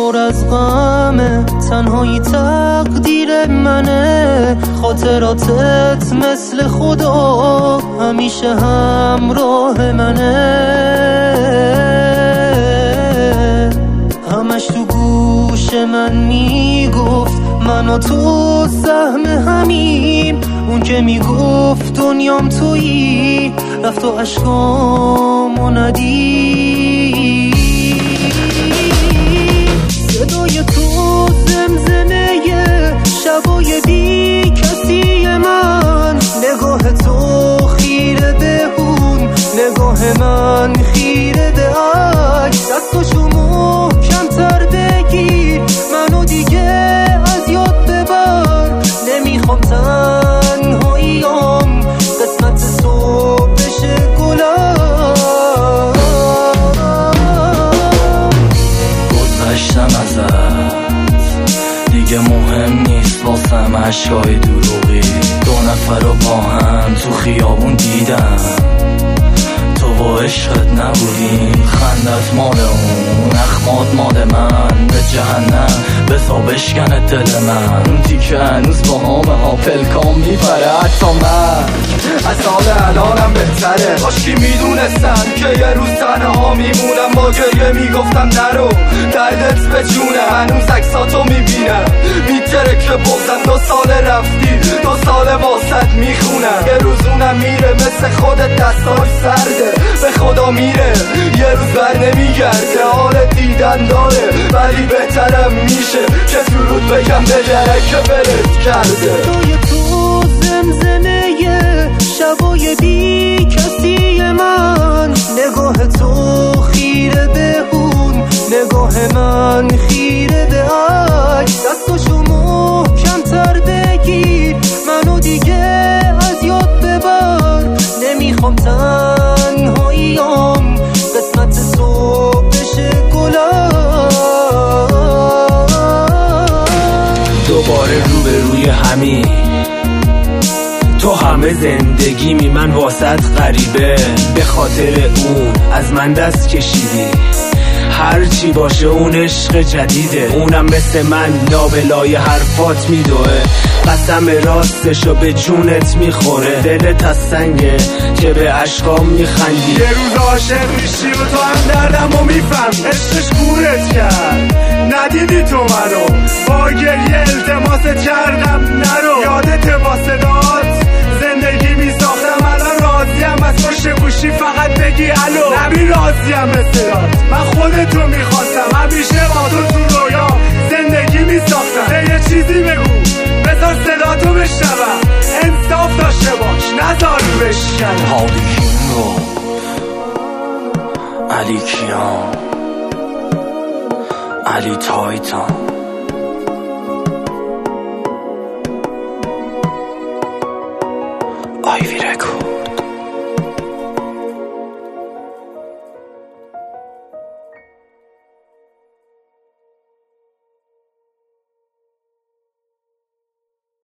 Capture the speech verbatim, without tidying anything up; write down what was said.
پر از غمه، تنهایی تقدیر منه. خاطراتت مثل خدا همیشه همراه منه. همش تو گوش من میگفت من و تو سهم همیم. اون که میگفت دنیام تویی، رفت و عشقامو ندید. صدای تو زمزمه شبای بی کسی من. نگاه تو خیره به اون، نگاه من خیره به عکس. دستاشو محکم‌تر بگیر، منو دیگه از یاد ببر. نمیخوام تنهاییام قسمت صبح بشه گلم. گذشتم ازت دیگه مهم نیست واسم عشقای دروغی. دو نفر رو با هم تو خیابون دیدم، تو با عشقت نبودیم. خندت مال اون، اخمات مال من. به جهنم بسا بشکنت دل من. اون تیکه هنوز با همه ها پلکام میپره. حتی من از حال الانم بهتره. کاشکی میدونستم که یه روز تنها میمونم. با گریه میگفتم نرو دردت به جونه. هنوز عکساتو میبینم میتره که بغزم. دو سال رفتی، دو سال واسط میخونم. یه روزونم میره مثل خودت دستاش سرده. به خدا میره یه روز بر نمیگرده. حال دیدن داره ولی بهترم میشه که درود بگم به درک که برد کرده. صدای تو زمزمه شبای بی کسی من. نگاه تو خیره به اون، نگاه من خیره به عکس. دستاشو محکم‌تر بگیر، منو دیگه از یاد ببر. نمیخوام تنهاییام قسمت صبح بشه گلم. دوباره روبروی همین تو همه زندگی می من واسط غریبه. به خاطر اون از من دست کشیدی. هر چی باشه اون عشق جدیده. اونم مثل من لابلای حرفات میدوه. قسم راستشو به جونت میخوره. دلت از سنگه که به عشقام میخندی. یه روز عاشق میشی و تو هم دردمو میفهم. عشقش گورت کرد ندیدی تو منو. با گریه التماست کردم نرو. یادت با صدات زندگی میساختم. الان راضیم از پشت گوشی فقط بگی الو. نبی راضیم به صدات، من خودتو میخواستم. همیشه با تو تو رویا زندگی میساختم. یه چیزی بگو بذار صداتو بشنوم. انصاف داشته باش نذار بشکنم. حالی کیم رو علی کیان، علی تایتان، آیوی رکورد.